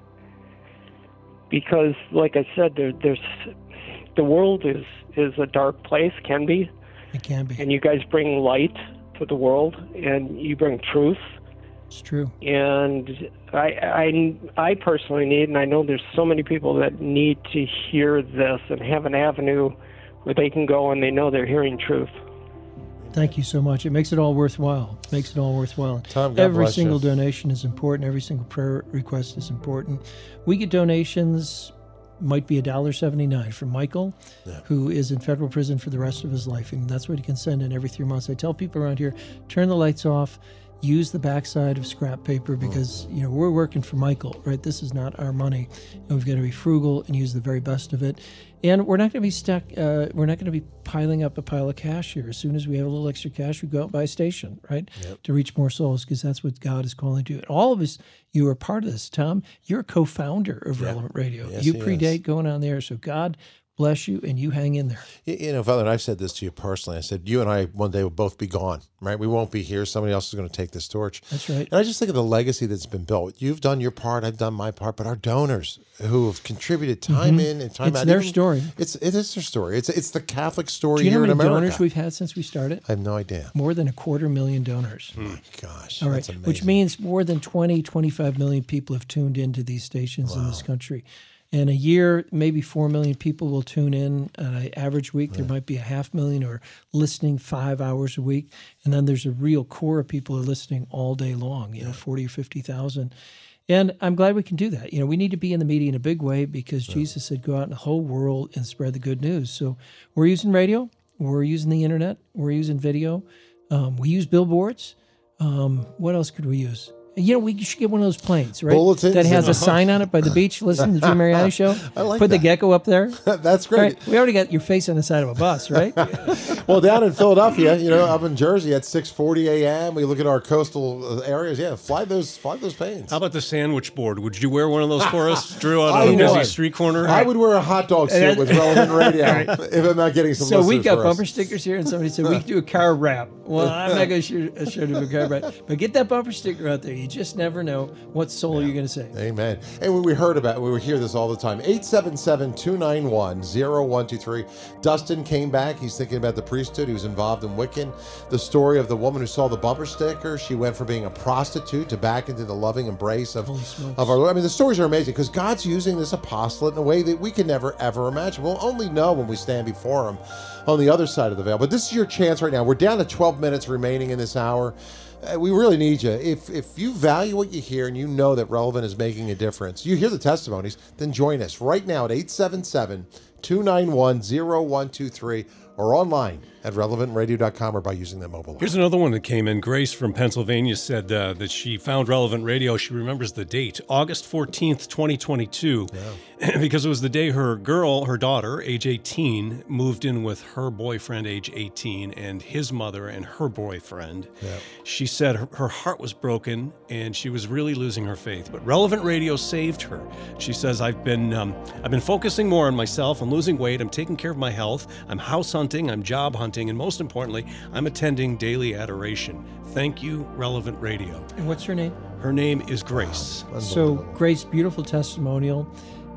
Because, like I said, there, there's the world is is a dark place, can be, It can be. and you guys bring light to the world, and you bring truth. It's true. And I, I, I personally need, and I know there's so many people that need to hear this and have an avenue where they can go and they know they're hearing truth. Thank you so much. It makes it all worthwhile. It makes it all worthwhile. Tom, God every bless you. single donation is important. Every single prayer request is important. We get donations, might be a dollar seventy-nine from Michael, Yeah. who is in federal prison for the rest of his life, and that's what he can send in every three months. I tell people around here, turn the lights off. Use the backside of scrap paper, because you know we're working for Michael, right? This is not our money, and we've got to be frugal and use the very best of it. And we're not going to be stuck. Uh, we're not going to be piling up a pile of cash here. As soon as we have a little extra cash, we go out and buy a station, right, Yep. to reach more souls, because that's what God is calling to do. And all of us, you are part of this. Tom, you're a co-founder of Relevant Radio. Yes, you he predate is. going on there, so God bless you, and you hang in there. You, you know, Father, and I've said this to you personally. I said, you and I one day will both be gone, right? We won't be here. Somebody else is going to take this torch. That's right. And I just think of the legacy that's been built. You've done your part. I've done my part. But our donors who have contributed time Mhm. in and time It's out. their even- story. It's it is their story. It's it's the Catholic story Do you know here how in many America. donors we've had since we started? I have no idea. More than a quarter million donors. Gosh, All right, that's amazing. which means more than twenty, twenty-five million people have tuned into these stations in this country. In a year, maybe four million people will tune in on an average week. There might be a half million who are listening five hours a week. And then there's a real core of people who are listening all day long, you know, forty or fifty thousand. And I'm glad we can do that. You know, we need to be in the media in a big way, because Jesus said, go out in the whole world and spread the good news. So we're using radio, we're using the internet, we're using video, um, we use billboards. Um, what else could we use? You know, we should get one of those planes, right? Bulletins that has and- a sign on it by the beach. Listen to the Drew Mariani Show. I like Put the that. gecko up there. That's All great. right, we already got your face on the side of a bus, right? Well, down in Philadelphia, you know, up in Jersey at six forty a.m., we look at our coastal uh, areas. Yeah, fly those fly those planes. How about the sandwich board? Would you wear one of those for us, Drew, on I a busy would. street corner? I would wear a hot dog suit with Relevant Radio if I'm not getting some So we listeners got for us. bumper stickers here, and somebody said we could do a car wrap. Well, I'm not going to show, show you a car wrap, but get that bumper sticker out there. You just never know what soul you're going to save. Amen. And we, we heard about, we hear this all the time. eight seven seven, two nine one, zero one two three. Dustin came back. He's thinking about the priesthood. He was involved in Wiccan. The story of the woman who saw the bumper sticker. She went from being a prostitute to back into the loving embrace of, of our Lord. I mean, the stories are amazing, because God's using this apostolate in a way that we can never, ever imagine. We'll only know when we stand before him on the other side of the veil. But this is your chance right now. We're down to twelve minutes remaining in this hour. Uh, we really need you. If if you value what you hear and you know that Relevant is making a difference, you hear the testimonies, then join us right now at eight seven seven, two nine one, zero one two three or online at relevant radio dot com or by using the mobile app. Here's another one that came in. Grace from Pennsylvania said uh, that she found Relevant Radio. She remembers the date, August fourteenth, twenty twenty-two, because it was the day her girl, her daughter, age eighteen, moved in with her boyfriend, age eighteen, and his mother and her boyfriend. Yeah. She said her, her heart was broken and she was really losing her faith. But Relevant Radio saved her. She says, I've been um, I've been focusing more on myself. I'm losing weight. I'm taking care of my health. I'm house hunting. I'm job hunting. And most importantly, I'm attending daily adoration. Thank you, Relevant Radio. And what's her name? Her name is Grace. So, Grace, beautiful testimonial.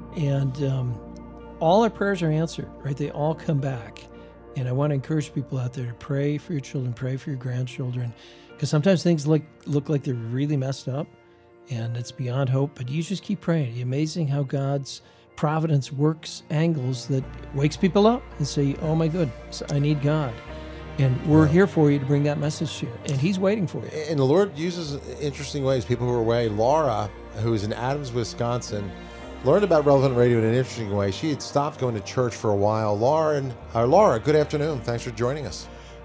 And um, all our prayers are answered, right? They all come back. And I want to encourage people out there to pray for your children, pray for your grandchildren, because sometimes things look, look like they're really messed up and it's beyond hope, but you just keep praying. It's amazing how God's providence works angles that wakes people up and say, oh my goodness, I need God. And we're here for you to bring that message to you. And he's waiting for you. And the Lord uses interesting ways. People who are away. Laura, who's in Adams, Wisconsin, learned about Relevant Radio in an interesting way. She had stopped going to church for a while. Lauren, uh, Laura, good afternoon. Thanks for joining us.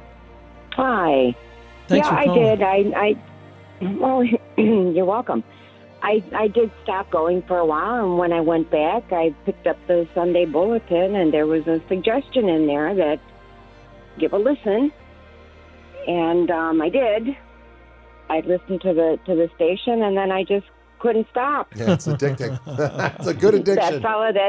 Hi. Thanks yeah, for I calling. did. I, I, well, you're welcome. I, I did stop going for a while, and when I went back, I picked up the Sunday Bulletin, and there was a suggestion in there that give a listen, and um, I did. I listened to the to the station, and then I just couldn't stop. Yeah, it's addicting. It's a good addiction. That fella that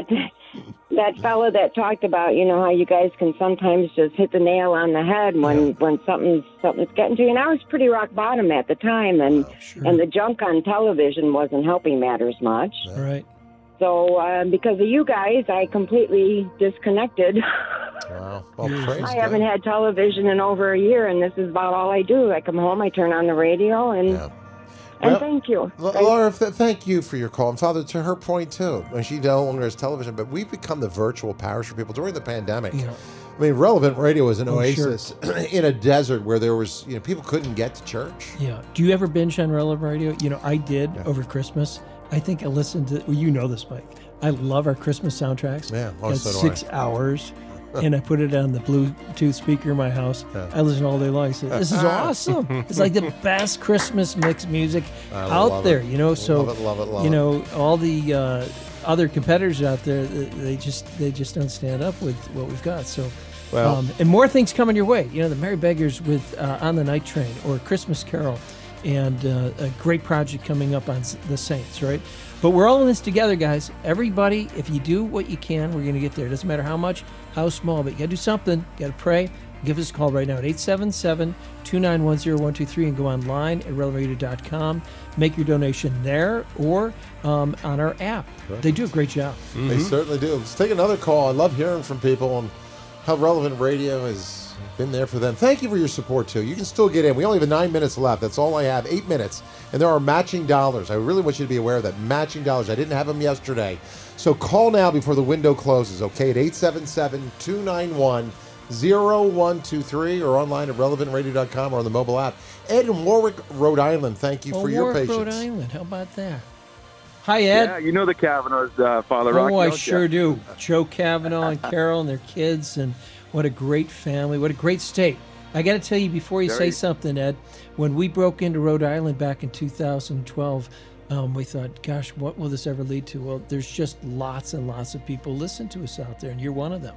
that fella that talked about, you know, how you guys can sometimes just hit the nail on the head when, yeah. when something's something's getting to you. And I was pretty rock bottom at the time, and oh, sure. and the junk on television wasn't helping matters much. Yeah. Right. So uh, because of you guys, I completely disconnected. Wow. Well, praise I God. haven't had television in over a year, and this is about all I do. I come home, I turn on the radio, and Yeah. and Well, thank you. L- Thank- Laura, th- thank you for your call. And Father, to her point too, when she no longer has television, but we've become the virtual parish for people during the pandemic. Yeah. I mean, Relevant Radio was an Oh, sure. oasis in a desert where there was, you know, people couldn't get to church. Yeah. Do you ever binge on Relevant Radio? You know, I did over Christmas. I think I listened to, well, you know this, Mike. I love our Christmas soundtracks. Yeah, oh, It's so do six I. hours. And I put it on the Bluetooth speaker in my house. Yeah. I listen all day long. I said, this is awesome. It's like the best Christmas mix music I out love there, it. you know? So, Love it, love it, love you it. know, all the uh, other competitors out there, they just they just don't stand up with what we've got. So, Well- um, and more things coming your way. You know, the Merry Beggars with uh, On the Night Train or Christmas Carol, and uh, a great project coming up on S- the Saints, right? But we're all in this together, guys. Everybody, if you do what you can, we're going to get there. It doesn't matter how much, how small, but you got to do something. You got to pray. Give us a call right now at eight seven seven, two nine one, zero one two three and go online at relevant radio dot com. Make your donation there or um, on our app. Right. They do a great job. They certainly do. Let's take another call. I love hearing from people and how Relevant Radio has been there for them. Thank you for your support, too. You can still get in. We only have nine minutes left. That's all I have, eight minutes. And there are matching dollars. I really want you to be aware of that. Matching dollars. I didn't have them yesterday. So call now before the window closes, okay, at eight seven seven, two nine one, zero one two three or online at relevant radio dot com or on the mobile app. Ed in Warwick, Rhode Island, thank you Oh, for your Warwick, patience. Rhode Island. How about that? Hi, Ed. Yeah, you know the Kavanaughs, uh, Father Rocky. Oh, I don't you? sure do. Joe Kavanaugh and Carol and their kids, and what a great family. What a great state. I got to tell you before you Very. say something, Ed, when we broke into Rhode Island back in two thousand twelve, um, we thought, gosh, what will this ever lead to? Well, there's just lots and lots of people listen to us out there, and you're one of them.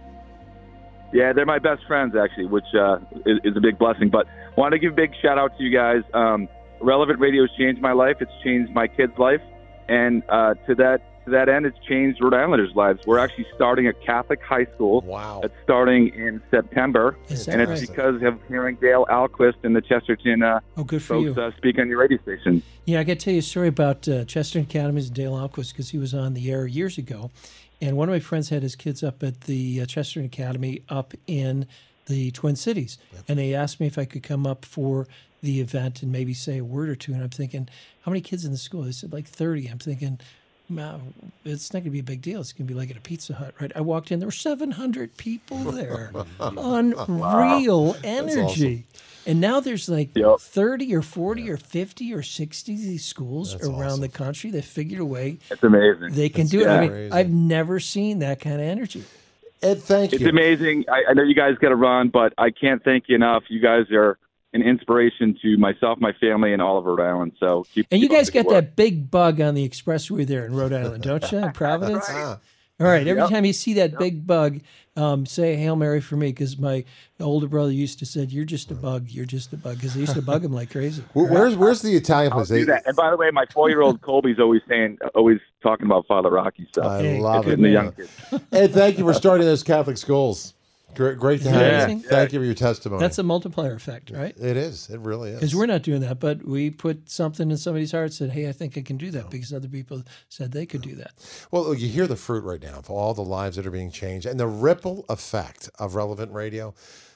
Yeah, they're my best friends, actually, which uh, is, is a big blessing. But want to give a big shout out to you guys. Um, Relevant Radio has changed my life. It's changed my kids' life. And uh, to that to that end, it's changed Rhode Islanders' lives. We're actually starting a Catholic high school. Wow. It's starting in September. Is that And it's right? because of hearing Dale Alquist and the Chesterton uh, Oh, good for folks you. uh, speak on your radio station. Yeah, I got to tell you a story about uh, Chesterton Academies and Dale Alquist because he was on the air years ago. And one of my friends had his kids up at the uh, Chesterton Academy up in the Twin Cities. Yep. And they asked me if I could come up for the event and maybe say a word or two. And I'm thinking, how many kids in the school? They said like thirty. I'm thinking, wow, it's not going to be a big deal. It's going to be like at a Pizza Hut, right? I walked in, there were seven hundred people there. Unreal Wow. energy. And now there's like Yep. thirty or forty or fifty or sixty of these schools That's around awesome. the country that figured a way It's amazing. they can That's do it. I mean, crazy. I've never seen that kind of energy. Ed, thank It's you. amazing. I, I know you guys got to run, but I can't thank you enough. You guys are an inspiration to myself, my family, and all of Rhode Island. So keep. And you keep up guys the got good work. that big bug on the expressway there in Rhode Island, don't you? In Providence? Ah, All right. Every Yep. time you see that big bug, um, say Hail Mary for me because my older brother used to say, you're just a bug. You're just a bug because they used to bug him like crazy. wh- where's where's the Italian I'll place? do They- that. And by the way, my four-year-old Colby's always saying, always talking about Father Rocky stuff. I Hey, love good it. And the man. young kids. Ed, thank you for starting those Catholic schools. Great, great to have Yeah. you. Thank you for your testimony. That's a multiplier effect, right? It is. It really is. Because we're not doing that, but we put something in somebody's heart, said, hey, I think I can do that because other people said they could do that. Well, look, you hear the fruit right now of all the lives that are being changed and the ripple effect of Relevant Radio.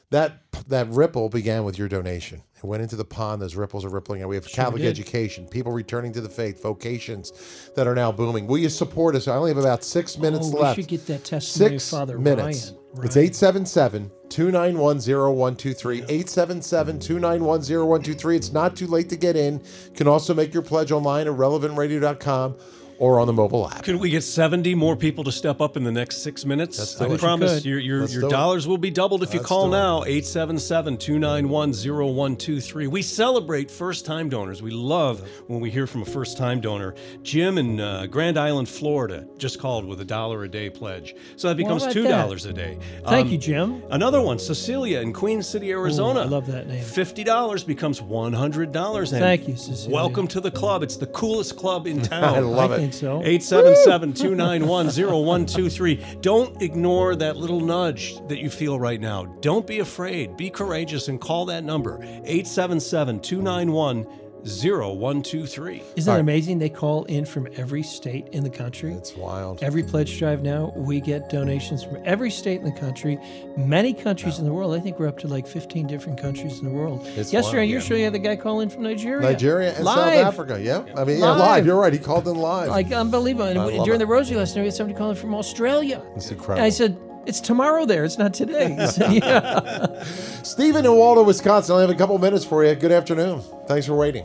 that that ripple began with your donation. It went into the pond. Those ripples are rippling out. We have Sure Catholic did. education, people returning to the faith, vocations that are now booming. Will you support us? I only have about six minutes oh, left. We should get that testimony Six of Father minutes. Ryan. It's eight seven seven, two nine one, zero one two three. eight seven seven, two nine one, zero one two three. It's not too late to get in. You can also make your pledge online at relevant radio dot com or on the mobile app. Can we get seventy more people to step up in the next six minutes? Let's do I it. promise You your could. your, Let's your do it. dollars will be doubled if you Let's call do it. now, eight seven seven, two nine one, zero one two three. We celebrate first-time donors. We love when we hear from a first-time donor. Jim in uh, Grand Island, Florida, just called with a dollar a day pledge. So that Well, becomes how about two dollars that? a day. Thank Um, you, Jim. Another one, Cecilia in Queen City, Arizona. Ooh, I love that name. fifty dollars becomes one hundred dollars. And Thank you, Cecilia. welcome to the club. It's the coolest club in town. I love I it. think so. eight seven seven, two nine one, zero one two three. Don't ignore that little nudge that you feel right now. Don't be afraid. Be courageous and call that number, eight seven seven, two nine one, zero one two three. Isn't it amazing? They call in from every state in the country. It's wild. Every pledge drive now, we get donations from every state in the country, many countries in the world. I think we're up to like fifteen different countries in the world. It's Yesterday, wild, you yeah. show you had the guy call in from Nigeria. Nigeria and live. South Africa. Yeah. I mean, yeah, Live. live. You're right. He called in live. Like unbelievable. And I we- love during it. the Rosary lesson, we had somebody calling from Australia. It's And incredible. I said, it's tomorrow there. It's not today. He said, yeah. Stephen in Waldo, Wisconsin. I only have a couple minutes for you. Good afternoon. Thanks for waiting.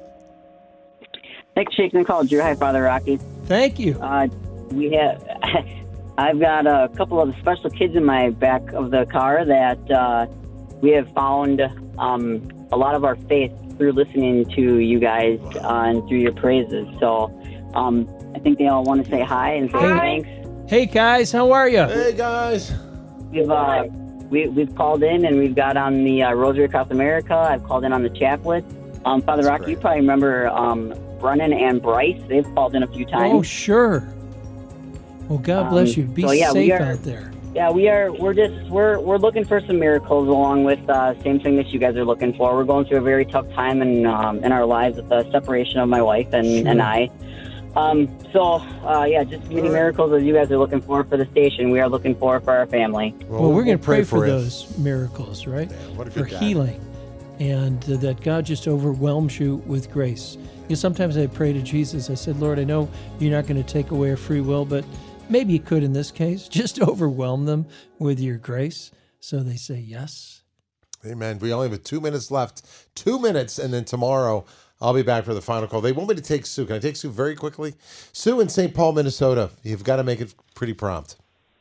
Nick Shakeman called Drew. Hi, Father Rocky. Thank you. Uh, we have. I've got a couple of special kids in my back of the car that uh, we have found um, a lot of our faith through listening to you guys uh, and through your praises. So um, I think they all want to say hi and say Hi. thanks. Hey, guys. How are you? Hey, guys. We've uh, we, we've called in and we've got on the uh, Rosary Across America. I've called in on the chaplet. Um, Father That's Rocky, great. you probably remember um, Brennan and Bryce. They've called in a few times. Oh, sure. Well, God bless Um, you. Be so, yeah, we safe are- out there. Yeah, we are. We're just we're we're looking for some miracles, along with uh, same thing that you guys are looking for. We're going through a very tough time in um, in our lives with the separation of my wife and, Sure. and I. Um, so uh, yeah, just as many miracles as you guys are looking for for the station, we are looking for for our family. Well, we're going to pray, for you. those miracles, right? what a for good guy. healing, and uh, that God just overwhelms you with grace. You know, sometimes I pray to Jesus. I said, Lord, I know you're not going to take away our free will, but maybe you could in this case. Just overwhelm them with your grace. So they say yes. Amen. We only have two minutes left. Two minutes, and then tomorrow I'll be back for the final call. They want me to take Sue. Can I take Sue very quickly? Sue in Saint Paul, Minnesota. You've got to make it pretty prompt.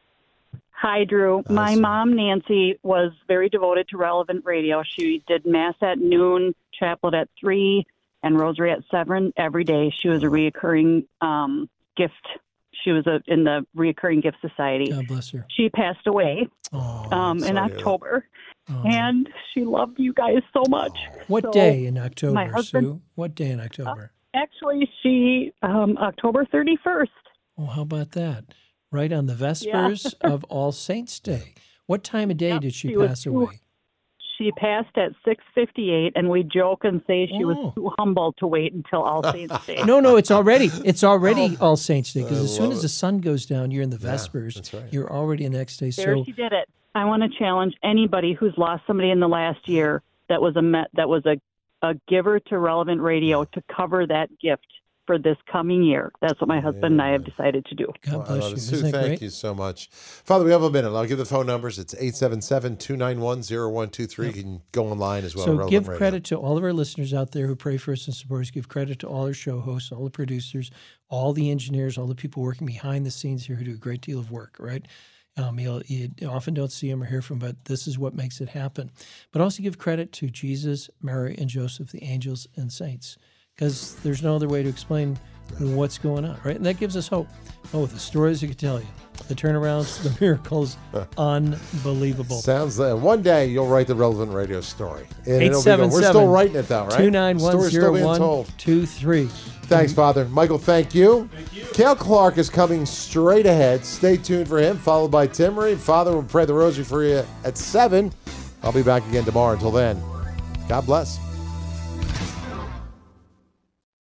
Hi, Drew. My mom, Nancy, was very devoted to Relevant Radio. She did Mass at noon, chaplet at three, and Rosary at seven every day. She was a reoccurring um, gift. She was a, in the Reoccurring Gift Society. God bless her. She passed away Oh, um, in sorry to hear that. October, oh. and she loved you guys so much. What So day in my October, husband- Sue? What day in October? Actually, she um, October thirty-first. Oh, how about that? Right on the Vespers of All Saints' Day. What time of day Yep, did she, she was pass too- away? She passed at six fifty-eight, and we joke and say she Oh. was too humble to wait until All Saints Day. No, no, it's already it's already All Saints' Day because I as soon love as it. the sun goes down, you're in the Yeah, Vespers. that's right. You're already the next day. There So she did it. I want to challenge anybody who's lost somebody in the last year that was a met, that was a, a giver to Relevant Radio to cover that gift for this coming year. That's what my husband and I have decided to do. God Well, I bless love you. it. Sue, Isn't that thank great? you so much. Father, we have a minute. I'll give the phone numbers. It's eight seven seven, two nine one, zero one two three. You can go online as well. So Relevant give Radio. credit to all of our listeners out there who pray for us and support us. Give credit to all our show hosts, all the producers, all the engineers, all the people working behind the scenes here who do a great deal of work, right? Um, you'll, you often don't see them or hear from them, but this is what makes it happen. But also give credit to Jesus, Mary, and Joseph, the angels and saints, because there's no other way to explain what's going on, right? And that gives us hope. Oh, the stories I could tell you, the turnarounds, the miracles, unbelievable. Sounds like one day you'll write the Relevant Radio story. And it'll be good. We're 877 still writing it, though, right? two nine one Story's still zero being one told. two three. Thanks, Father. Michael, thank you. Thank you. Cale Clark is coming straight ahead. Stay tuned for him, followed by Tim Reed. Father will pray the rosary for you at seven. I'll be back again tomorrow. Until then, God bless.